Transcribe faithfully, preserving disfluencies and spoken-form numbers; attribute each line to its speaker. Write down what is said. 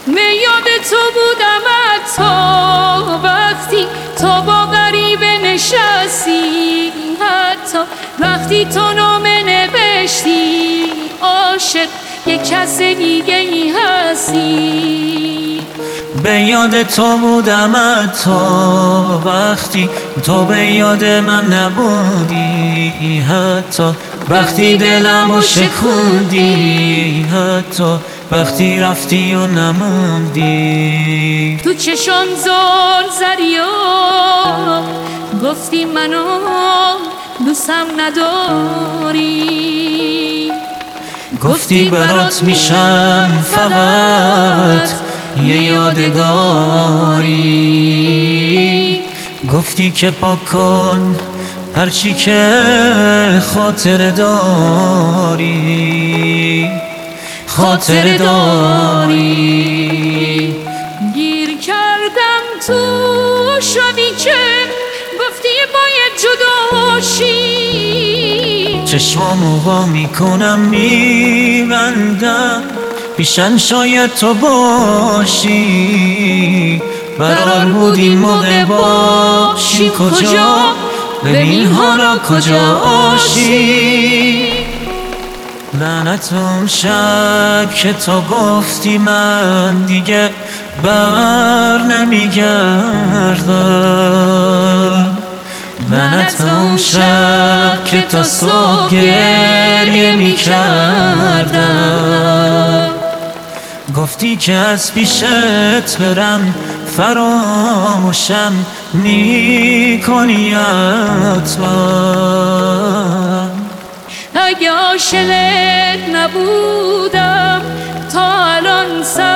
Speaker 1: به یاد تو بودم حتی وقتی تو با غریبه نشستی، حتی وقتی تو نامه نوشتی عاشق یک کس دیگه ای هستی.
Speaker 2: به یاد تو بودم حتی وقتی تو به یاد من نبودی، حتی وقتی دلمو شکوندی، حتی وقتی رفتی و نموندی.
Speaker 1: تو چشم زار زدی و گفتی منو دوستم نداری،
Speaker 2: گفتی برات میشم فقط یه یادگاری، گفتی که پاک کن هرچی که خاطر داری، خاطر داری.
Speaker 1: گیر کردم تو شدی که گفتی باید جدا شی،
Speaker 2: چشمامو وا میکنم میبندم پیشن شاید تو باشی، قرار بود این موقع باشیم کجا، ببین حالا کجا آشی. لعنت اون شب که تو گفتی من دیگه بر نمیگردم، لعنت اون شب که تا صبح گریه میکردم، گفتی که از پیشت برم فراموشم میکنی حتما.
Speaker 1: اگه عاشقت نبودم تا الان سر